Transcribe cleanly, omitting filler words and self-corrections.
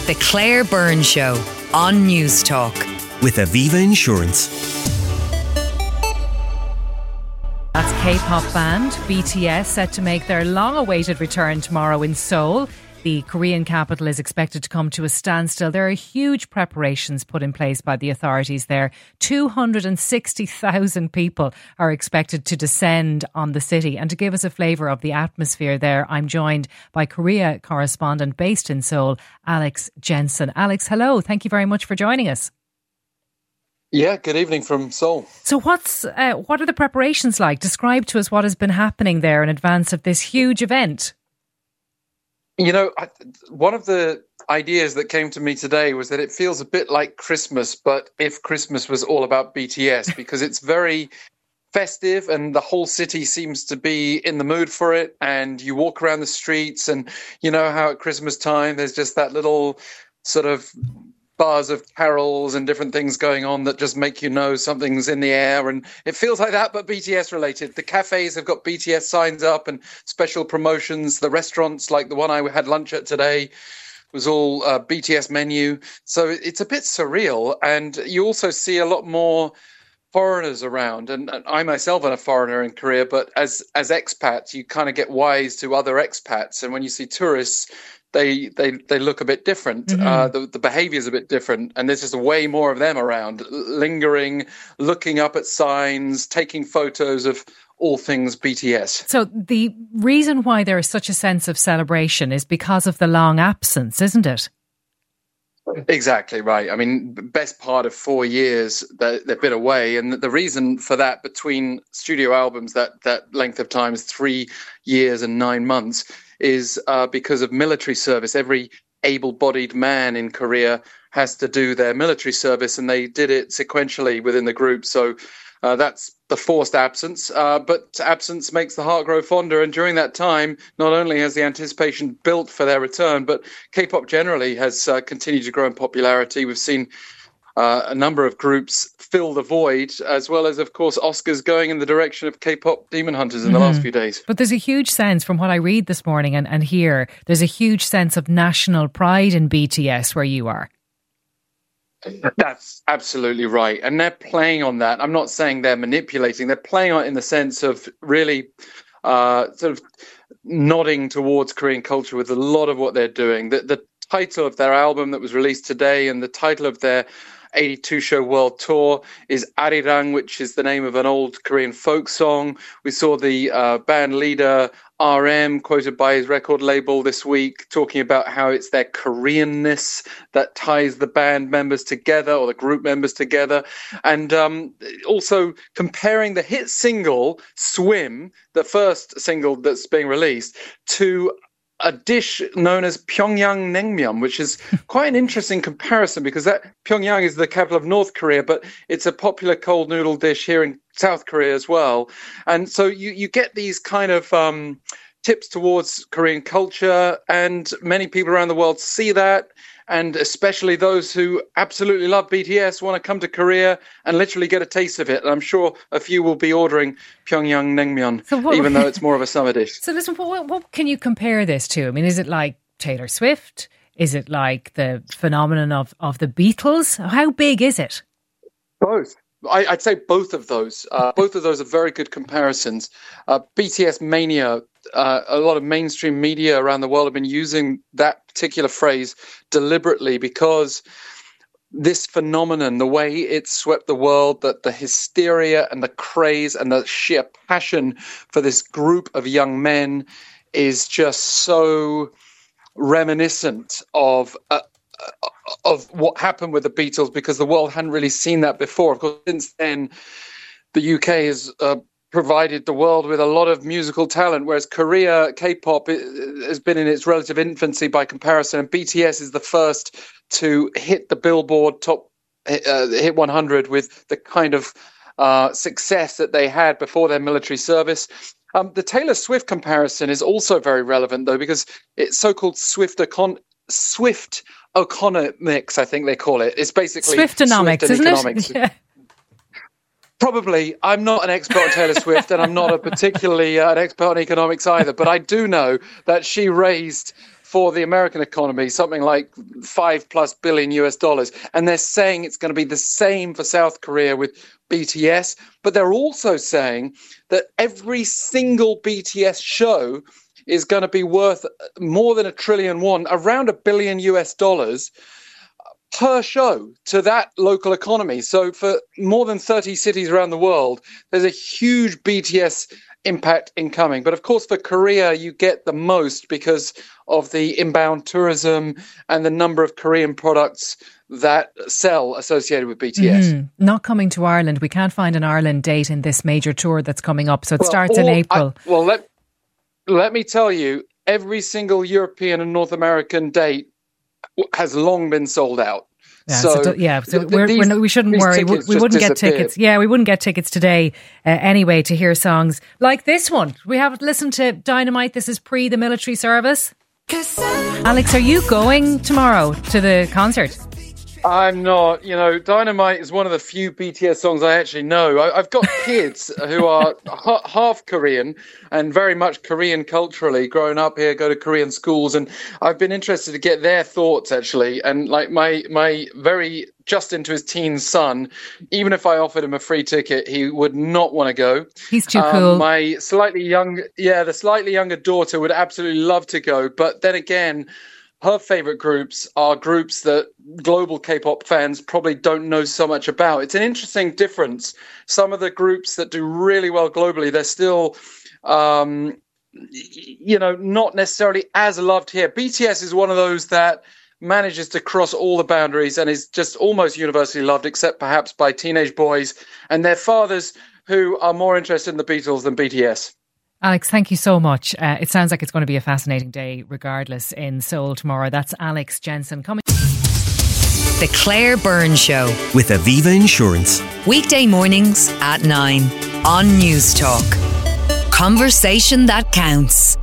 The Claire Byrne Show on News Talk. With Aviva Insurance. That's K-pop band BTS set to make their long-awaited return tomorrow in Seoul. The Korean capital is expected to come to a standstill. There are huge preparations put in place by the authorities there. 260,000 people are expected to descend on the city. And to give us a flavour of the atmosphere there, I'm joined by Korea correspondent based in Seoul, Alex Jensen. Alex, hello. Thank you very much for joining us. Yeah, good evening from Seoul. So what are the preparations like? Describe to us what has been happening there in advance of this huge event. You know, one of the ideas that came to me today was that it feels a bit like Christmas, but if Christmas was all about BTS, because it's very festive and the whole city seems to be in the mood for it. And you walk around the streets and you know how at Christmas time there's just that little sort of bars of carols and different things going on that just make you know something's in the air, and it feels like that, but BTS related. The cafes have got BTS signs up and special promotions. The restaurants, like the one I had lunch at today, was all BTS menu. So it's a bit surreal, and you also see a lot more foreigners around, and I myself am a foreigner in Korea, but as expats you kind of get wise to other expats, and when you see tourists, they look a bit different. The behaviour is a bit different, and there's just way more of them around, lingering, looking up at signs, taking photos of all things BTS. So the reason why there is such a sense of celebration is because of the long absence, isn't it? Exactly right. I mean, best part of 4 years they've been away, and the reason for that, between studio albums, that length of time is 3 years and 9 months, is because of military service. Every able-bodied man in Korea has to do their military service, and they did it sequentially within the group. So that's the forced absence, but absence makes the heart grow fonder. And during that time, not only has the anticipation built for their return, but K-pop generally has continued to grow in popularity. We've seen a number of groups fill the void, as well as, of course, Oscars going in the direction of K-pop Demon Hunters in the last few days. But there's a huge sense, from what I read this morning and hear, there's a huge sense of national pride in BTS where you are. That's absolutely right. And they're playing on that. I'm not saying they're manipulating. They're playing on it in the sense of really sort of nodding towards Korean culture with a lot of what they're doing. The title of their album that was released today, and the title of their 82-show world tour, is Arirang, which is the name of an old Korean folk song. We saw the band leader RM quoted by his record label this week talking about how it's their Koreanness that ties the band members together, or the group members together, and also comparing the hit single Swim, the first single that's being released, to a dish known as Pyongyang Naengmyeon, which is quite an interesting comparison, because that Pyongyang is the capital of North Korea, but it's a popular cold noodle dish here in South Korea as well. And so you get these kind of tips towards Korean culture, and many people around the world see that, and especially those who absolutely love BTS want to come to Korea and literally get a taste of it. And I'm sure a few will be ordering Pyongyang Naengmyeon, even though it's more of a summer dish. So listen, what can you compare this to? I mean, is it like Taylor Swift? Is it like the phenomenon of the Beatles? How big is it? Both. I'd say both of those. Both of those are very good comparisons. BTS mania, a lot of mainstream media around the world have been using that particular phrase deliberately, because this phenomenon, the way it swept the world, that the hysteria and the craze and the sheer passion for this group of young men is just so reminiscent of what happened with the Beatles, because the world hadn't really seen that before. Of course, since then, the UK has provided the world with a lot of musical talent, whereas Korea, K-pop, has been in its relative infancy by comparison, and BTS is the first to hit the Billboard top hit 100 with the kind of success that they had before their military service. The Taylor Swift comparison is also very relevant, though, because it's so-called Swift economics, I think they call it. It's basically Swiftonomics, isn't economics. it? Yeah. Probably. I'm not an expert on Taylor Swift, and I'm not a particularly an expert on economics either, but I do know that she raised for the American economy, something like $5+ billion US. And they're saying it's going to be the same for South Korea with BTS. But they're also saying that every single BTS show is going to be worth more than $1 trillion, around $1 billion US per show to that local economy. So for more than 30 cities around the world, there's a huge BTS impact incoming. But of course, for Korea, you get the most because of the inbound tourism and the number of Korean products that sell associated with BTS. Not coming to Ireland. We can't find an Ireland date in this major tour that's coming up. So it starts in April. Let me tell you, every single European and North American date has long been sold out. Yeah, so we shouldn't worry. We wouldn't get tickets. Yeah, we wouldn't get tickets today anyway to hear songs like this one. We haven't listened to Dynamite. This is pre the military service. Alex, are you going tomorrow to the concert? I'm not. Dynamite is one of the few BTS songs I actually know. I've got kids who are half Korean and very much Korean culturally, growing up here, go to Korean schools, and I've been interested to get their thoughts, actually. And like my very just into his teens son, even if I offered him a free ticket, he would not want to go. He's too cool. The slightly younger daughter would absolutely love to go, but then again, her favorite groups are groups that global K-pop fans probably don't know so much about. It's an interesting difference. Some of the groups that do really well globally, they're still, not necessarily as loved here. BTS is one of those that manages to cross all the boundaries and is just almost universally loved, except perhaps by teenage boys and their fathers who are more interested in the Beatles than BTS. Alex, thank you so much. It sounds like it's going to be a fascinating day regardless in Seoul tomorrow. That's Alex Jensen coming. The Claire Byrne Show with Aviva Insurance. Weekday mornings at 9 on News Talk. Conversation that counts.